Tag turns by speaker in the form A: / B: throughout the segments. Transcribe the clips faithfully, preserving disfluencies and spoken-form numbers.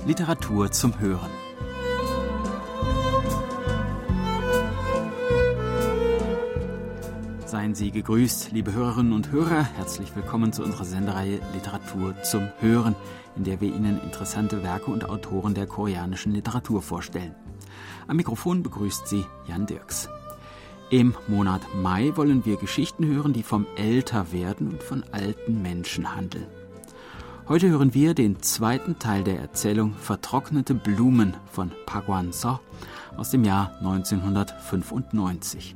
A: Literatur zum Hören. Seien Sie gegrüßt, liebe Hörerinnen und Hörer. Herzlich willkommen zu unserer Sendereihe Literatur zum Hören, in der wir Ihnen interessante Werke und Autoren der koreanischen Literatur vorstellen. Am Mikrofon begrüßt Sie Jan Dirks. Im Monat Mai wollen wir Geschichten hören, die vom Älterwerden und von alten Menschen handeln. Heute hören wir den zweiten Teil der Erzählung Vertrocknete Blumen von Park Hwan-seo aus dem Jahr neunzehnhundertfünfundneunzig.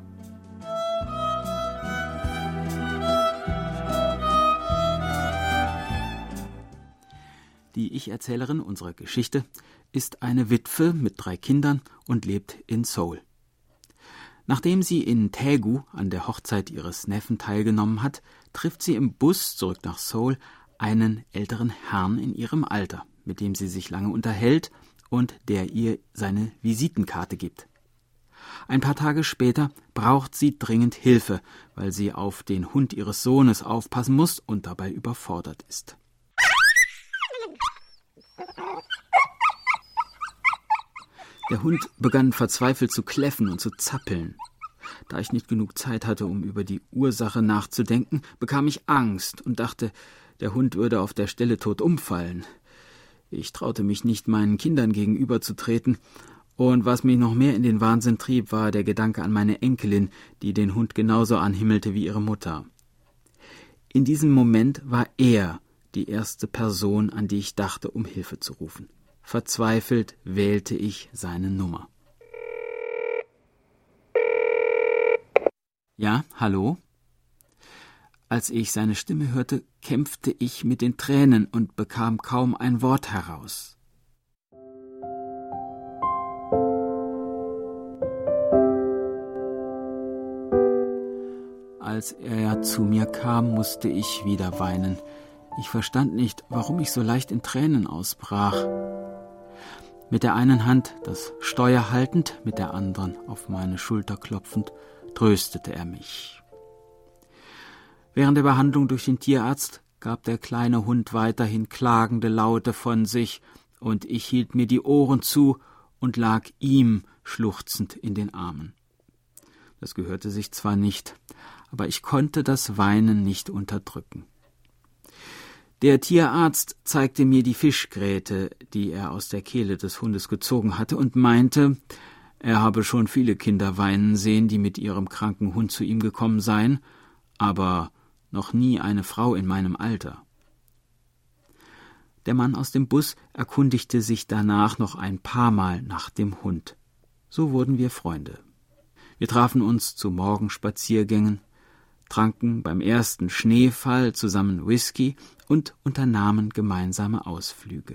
A: Die Ich-Erzählerin unserer Geschichte ist eine Witwe mit drei Kindern und lebt in Seoul. Nachdem sie in Daegu an der Hochzeit ihres Neffen teilgenommen hat, trifft sie im Bus zurück nach Seoul einen älteren Herrn in ihrem Alter, mit dem sie sich lange unterhält und der ihr seine Visitenkarte gibt. Ein paar Tage später braucht sie dringend Hilfe, weil sie auf den Hund ihres Sohnes aufpassen muss und dabei überfordert ist. Der Hund begann verzweifelt zu kläffen und zu zappeln. Da ich nicht genug Zeit hatte, um über die Ursache nachzudenken, bekam ich Angst und dachte, der Hund würde auf der Stelle tot umfallen. Ich traute mich nicht, meinen Kindern gegenüberzutreten, und was mich noch mehr in den Wahnsinn trieb, war der Gedanke an meine Enkelin, die den Hund genauso anhimmelte wie ihre Mutter. In diesem Moment war er die erste Person, an die ich dachte, um Hilfe zu rufen. Verzweifelt wählte ich seine Nummer. Ja, hallo? Als ich seine Stimme hörte, kämpfte ich mit den Tränen und bekam kaum ein Wort heraus. Als er zu mir kam, musste ich wieder weinen. Ich verstand nicht, warum ich so leicht in Tränen ausbrach. Mit der einen Hand das Steuer haltend, mit der anderen auf meine Schulter klopfend, tröstete er mich. Während der Behandlung durch den Tierarzt gab der kleine Hund weiterhin klagende Laute von sich, und ich hielt mir die Ohren zu und lag ihm schluchzend in den Armen. Das gehörte sich zwar nicht, aber ich konnte das Weinen nicht unterdrücken. Der Tierarzt zeigte mir die Fischgräte, die er aus der Kehle des Hundes gezogen hatte, und meinte, er habe schon viele Kinder weinen sehen, die mit ihrem kranken Hund zu ihm gekommen seien, aber noch nie eine Frau in meinem Alter. Der Mann aus dem Bus erkundigte sich danach noch ein paar Mal nach dem Hund. So wurden wir Freunde. Wir trafen uns zu Morgenspaziergängen, tranken beim ersten Schneefall zusammen Whisky und unternahmen gemeinsame Ausflüge.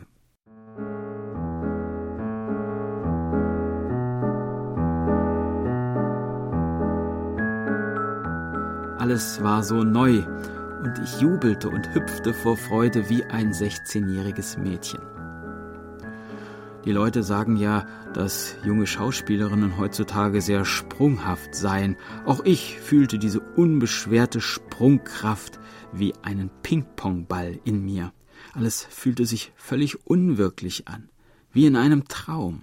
A: Alles war so neu, und ich jubelte und hüpfte vor Freude wie ein sechzehnjähriges Mädchen. Die Leute sagen ja, dass junge Schauspielerinnen heutzutage sehr sprunghaft seien. Auch ich fühlte diese unbeschwerte Sprungkraft wie einen Ping-Pong-Ball in mir. Alles fühlte sich völlig unwirklich an, wie in einem Traum.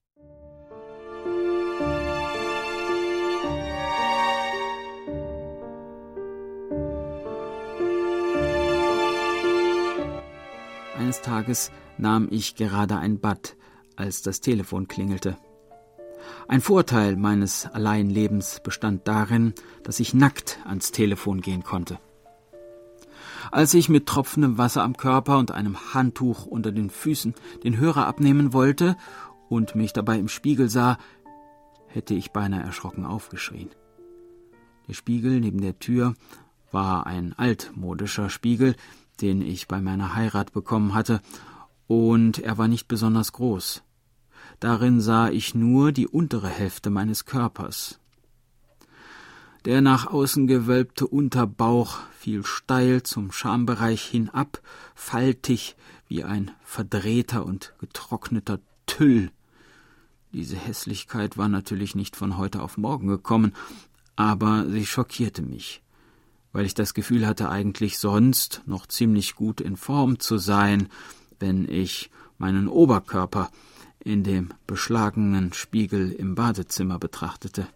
A: Eines Tages nahm ich gerade ein Bad, als das Telefon klingelte. Ein Vorteil meines Alleinlebens bestand darin, dass ich nackt ans Telefon gehen konnte. Als ich mit tropfendem Wasser am Körper und einem Handtuch unter den Füßen den Hörer abnehmen wollte und mich dabei im Spiegel sah, hätte ich beinahe erschrocken aufgeschrien. Der Spiegel neben der Tür war ein altmodischer Spiegel, den ich bei meiner Heirat bekommen hatte, und er war nicht besonders groß. Darin sah ich nur die untere Hälfte meines Körpers. Der nach außen gewölbte Unterbauch fiel steil zum Schambereich hinab, faltig wie ein verdrehter und getrockneter Tüll. Diese Hässlichkeit war natürlich nicht von heute auf morgen gekommen, aber sie schockierte mich, weil ich das Gefühl hatte, eigentlich sonst noch ziemlich gut in Form zu sein, wenn ich meinen Oberkörper in dem beschlagenen Spiegel im Badezimmer betrachtete.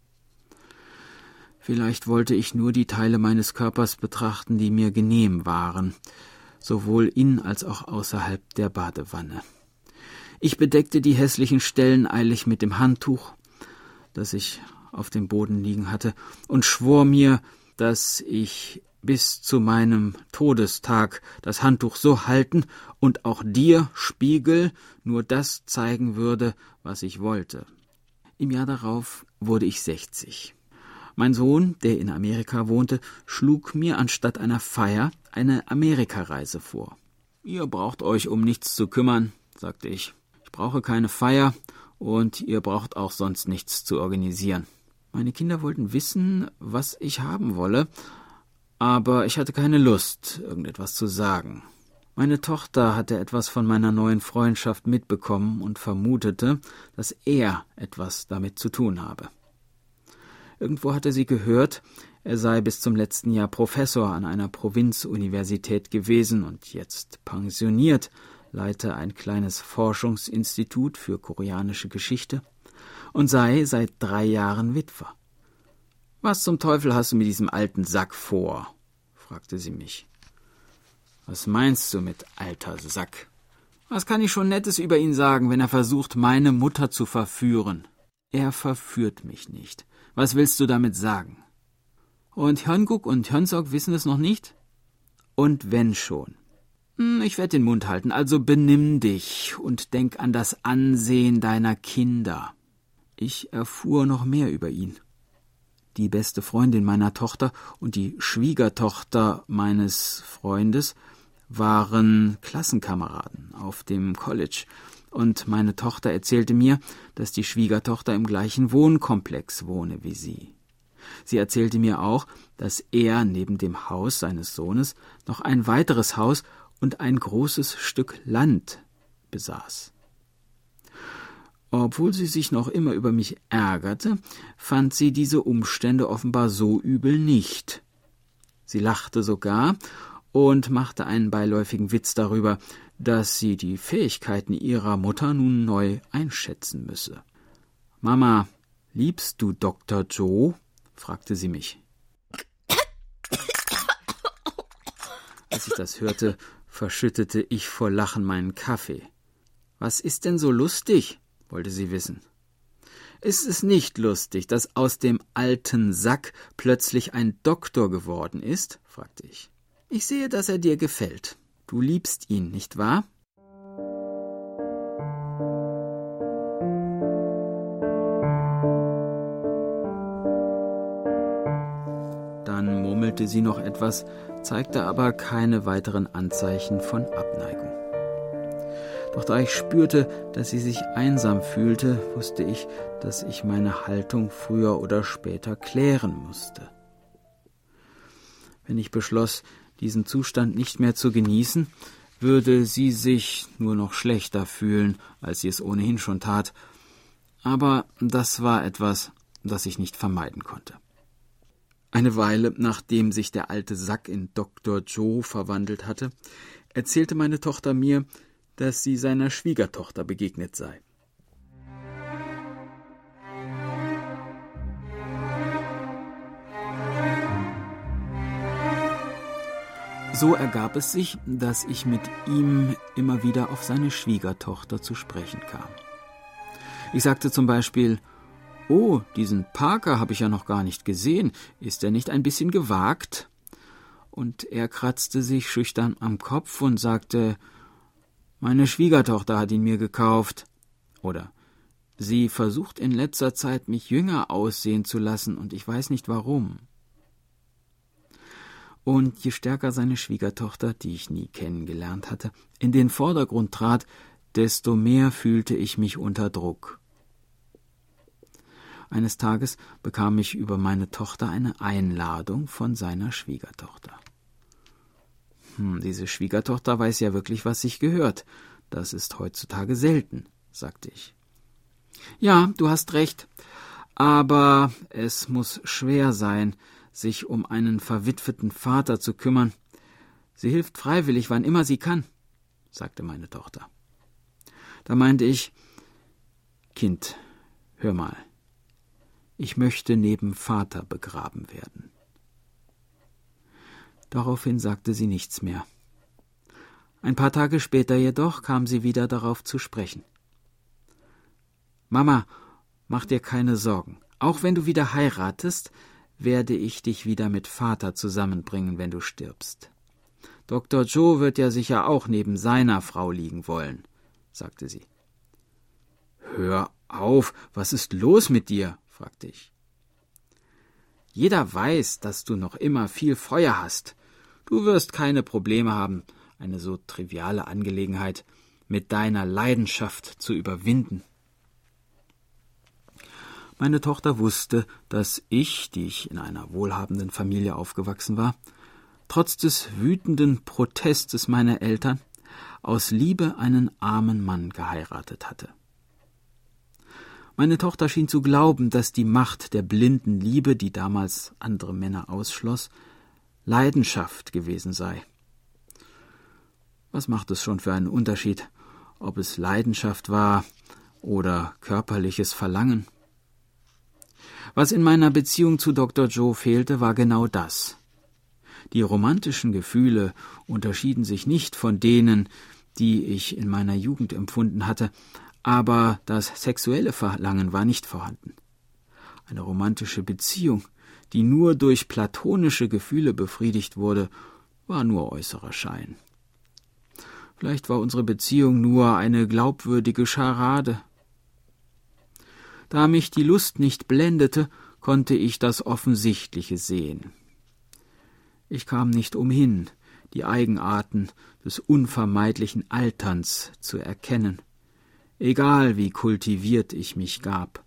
A: Vielleicht wollte ich nur die Teile meines Körpers betrachten, die mir genehm waren, sowohl in als auch außerhalb der Badewanne. Ich bedeckte die hässlichen Stellen eilig mit dem Handtuch, das ich auf dem Boden liegen hatte, und schwor mir, dass ich bis zu meinem Todestag das Handtuch so halten und auch dir, Spiegel, nur das zeigen würde, was ich wollte. Im Jahr darauf wurde ich sechzig. Mein Sohn, der in Amerika wohnte, schlug mir anstatt einer Feier eine Amerikareise vor. »Ihr braucht euch um nichts zu kümmern«, sagte ich. »Ich brauche keine Feier und ihr braucht auch sonst nichts zu organisieren.« Meine Kinder wollten wissen, was ich haben wolle, aber ich hatte keine Lust, irgendetwas zu sagen. Meine Tochter hatte etwas von meiner neuen Freundschaft mitbekommen und vermutete, dass er etwas damit zu tun habe. Irgendwo hatte sie gehört, er sei bis zum letzten Jahr Professor an einer Provinzuniversität gewesen und jetzt pensioniert, leite ein kleines Forschungsinstitut für koreanische Geschichte und sei seit drei Jahren Witwer. »Was zum Teufel hast du mit diesem alten Sack vor?« fragte sie mich. »Was meinst du mit alter Sack? Was kann ich schon Nettes über ihn sagen, wenn er versucht, meine Mutter zu verführen?« »Er verführt mich nicht. Was willst du damit sagen?« »Und Hyunguk und Hyunsok wissen es noch nicht?« »Und wenn schon?« hm, »Ich werde den Mund halten, also benimm dich und denk an das Ansehen deiner Kinder.« Ich erfuhr noch mehr über ihn. Die beste Freundin meiner Tochter und die Schwiegertochter meines Freundes waren Klassenkameraden auf dem College, und meine Tochter erzählte mir, dass die Schwiegertochter im gleichen Wohnkomplex wohne wie sie. Sie erzählte mir auch, dass er neben dem Haus seines Sohnes noch ein weiteres Haus und ein großes Stück Land besaß. Obwohl sie sich noch immer über mich ärgerte, fand sie diese Umstände offenbar so übel nicht. Sie lachte sogar und machte einen beiläufigen Witz darüber, dass sie die Fähigkeiten ihrer Mutter nun neu einschätzen müsse. »Mama, liebst du Doktor Joe?« fragte sie mich. Als ich das hörte, verschüttete ich vor Lachen meinen Kaffee. »Was ist denn so lustig?« wollte sie wissen. »Ist es nicht lustig, dass aus dem alten Sack plötzlich ein Doktor geworden ist?« fragte ich. »Ich sehe, dass er dir gefällt. Du liebst ihn, nicht wahr?« Dann murmelte sie noch etwas, zeigte aber keine weiteren Anzeichen von Abneigung. Doch da ich spürte, dass sie sich einsam fühlte, wusste ich, dass ich meine Haltung früher oder später klären musste. Wenn ich beschloss, diesen Zustand nicht mehr zu genießen, würde sie sich nur noch schlechter fühlen, als sie es ohnehin schon tat. Aber das war etwas, das ich nicht vermeiden konnte. Eine Weile, nachdem sich der alte Sack in Doktor Joe verwandelt hatte, erzählte meine Tochter mir, dass sie seiner Schwiegertochter begegnet sei. So ergab es sich, dass ich mit ihm immer wieder auf seine Schwiegertochter zu sprechen kam. Ich sagte zum Beispiel: »Oh, diesen Parker habe ich ja noch gar nicht gesehen. Ist er nicht ein bisschen gewagt?« Und er kratzte sich schüchtern am Kopf und sagte: »Meine Schwiegertochter hat ihn mir gekauft.« Oder: »Sie versucht in letzter Zeit, mich jünger aussehen zu lassen, und ich weiß nicht warum.« Und je stärker seine Schwiegertochter, die ich nie kennengelernt hatte, in den Vordergrund trat, desto mehr fühlte ich mich unter Druck. Eines Tages bekam ich über meine Tochter eine Einladung von seiner Schwiegertochter. Hm, diese Schwiegertochter weiß ja wirklich, was sich gehört. Das ist heutzutage selten, sagte ich. »Ja, du hast recht, aber es muss schwer sein, sich um einen verwitweten Vater zu kümmern. Sie hilft freiwillig, wann immer sie kann«, sagte meine Tochter. Da meinte ich: Kind, hör mal, ich möchte neben Vater begraben werden. Daraufhin sagte sie nichts mehr. Ein paar Tage später jedoch kam sie wieder darauf zu sprechen. Mama, mach dir keine Sorgen. Auch wenn du wieder heiratest, werde ich dich wieder mit Vater zusammenbringen, wenn du stirbst. Doktor Joe wird ja sicher auch neben seiner Frau liegen wollen, sagte sie. Hör auf, was ist los mit dir? Fragte ich. Jeder weiß, dass du noch immer viel Feuer hast. Du wirst keine Probleme haben, eine so triviale Angelegenheit mit deiner Leidenschaft zu überwinden. Meine Tochter wusste, dass ich, die ich in einer wohlhabenden Familie aufgewachsen war, trotz des wütenden Protestes meiner Eltern aus Liebe einen armen Mann geheiratet hatte. Meine Tochter schien zu glauben, dass die Macht der blinden Liebe, die damals andere Männer ausschloss, Leidenschaft gewesen sei. Was macht es schon für einen Unterschied, ob es Leidenschaft war oder körperliches Verlangen? Was in meiner Beziehung zu Doktor Joe fehlte, war genau das. Die romantischen Gefühle unterschieden sich nicht von denen, die ich in meiner Jugend empfunden hatte, aber das sexuelle Verlangen war nicht vorhanden. Eine romantische Beziehung, die nur durch platonische Gefühle befriedigt wurde, war nur äußerer Schein. Vielleicht war unsere Beziehung nur eine glaubwürdige Scharade. Da mich die Lust nicht blendete, konnte ich das Offensichtliche sehen. Ich kam nicht umhin, die Eigenarten des unvermeidlichen Alterns zu erkennen, egal wie kultiviert ich mich gab.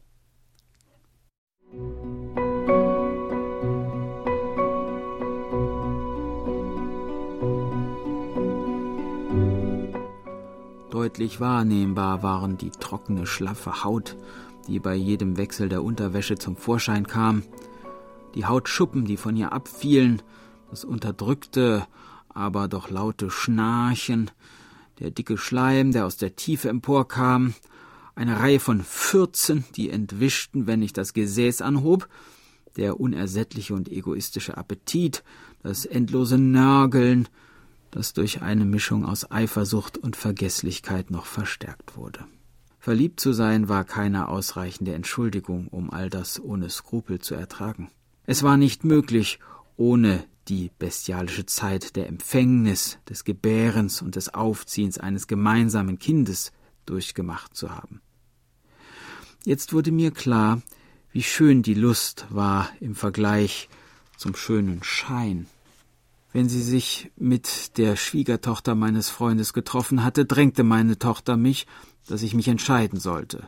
A: Deutlich wahrnehmbar waren die trockene, schlaffe Haut, die bei jedem Wechsel der Unterwäsche zum Vorschein kam, die Hautschuppen, die von ihr abfielen, das unterdrückte, aber doch laute Schnarchen, der dicke Schleim, der aus der Tiefe emporkam, eine Reihe von Fürzen, die entwischten, wenn ich das Gesäß anhob, der unersättliche und egoistische Appetit, das endlose Nörgeln, das durch eine Mischung aus Eifersucht und Vergesslichkeit noch verstärkt wurde. Verliebt zu sein war keine ausreichende Entschuldigung, um all das ohne Skrupel zu ertragen. Es war nicht möglich, ohne die bestialische Zeit der Empfängnis, des Gebärens und des Aufziehens eines gemeinsamen Kindes durchgemacht zu haben. Jetzt wurde mir klar, wie schön die Lust war im Vergleich zum schönen Schein. Wenn sie sich mit der Schwiegertochter meines Freundes getroffen hatte, drängte meine Tochter mich, dass ich mich entscheiden sollte.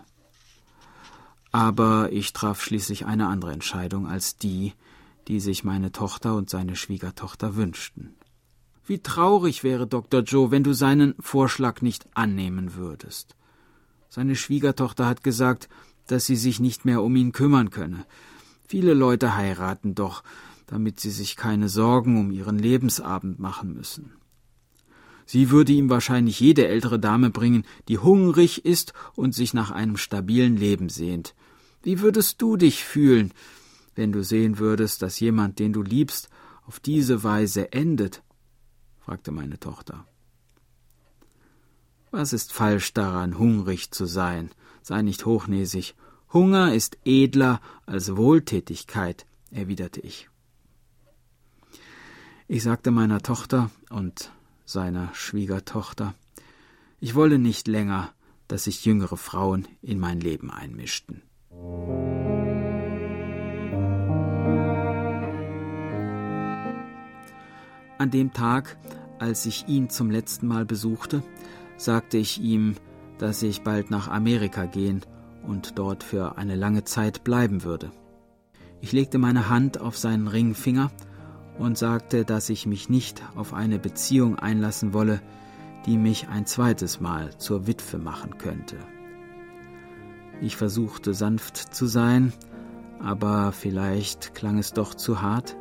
A: Aber ich traf schließlich eine andere Entscheidung als die, die sich meine Tochter und seine Schwiegertochter wünschten. Wie traurig wäre Doktor Joe, wenn du seinen Vorschlag nicht annehmen würdest. Seine Schwiegertochter hat gesagt, dass sie sich nicht mehr um ihn kümmern könne. Viele Leute heiraten doch, damit sie sich keine Sorgen um ihren Lebensabend machen müssen. Sie würde ihm wahrscheinlich jede ältere Dame bringen, die hungrig ist und sich nach einem stabilen Leben sehnt. Wie würdest du dich fühlen, wenn du sehen würdest, dass jemand, den du liebst, auf diese Weise endet? Fragte meine Tochter. Was ist falsch daran, hungrig zu sein? Sei nicht hochnäsig. Hunger ist edler als Wohltätigkeit, erwiderte ich. Ich sagte meiner Tochter und seiner Schwiegertochter, ich wolle nicht länger, dass sich jüngere Frauen in mein Leben einmischten. An dem Tag, als ich ihn zum letzten Mal besuchte, sagte ich ihm, dass ich bald nach Amerika gehen und dort für eine lange Zeit bleiben würde. Ich legte meine Hand auf seinen Ringfinger und sagte, dass ich mich nicht auf eine Beziehung einlassen wolle, die mich ein zweites Mal zur Witwe machen könnte. Ich versuchte sanft zu sein, aber vielleicht klang es doch zu hart.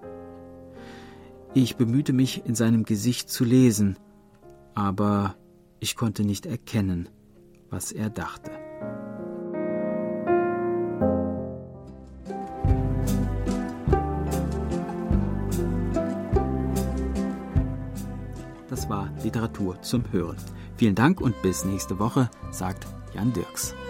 A: Ich bemühte mich, in seinem Gesicht zu lesen, aber Ich konnte nicht erkennen, was er dachte. Das war Literatur zum Hören. Vielen Dank und bis nächste Woche, sagt Jan Dirks.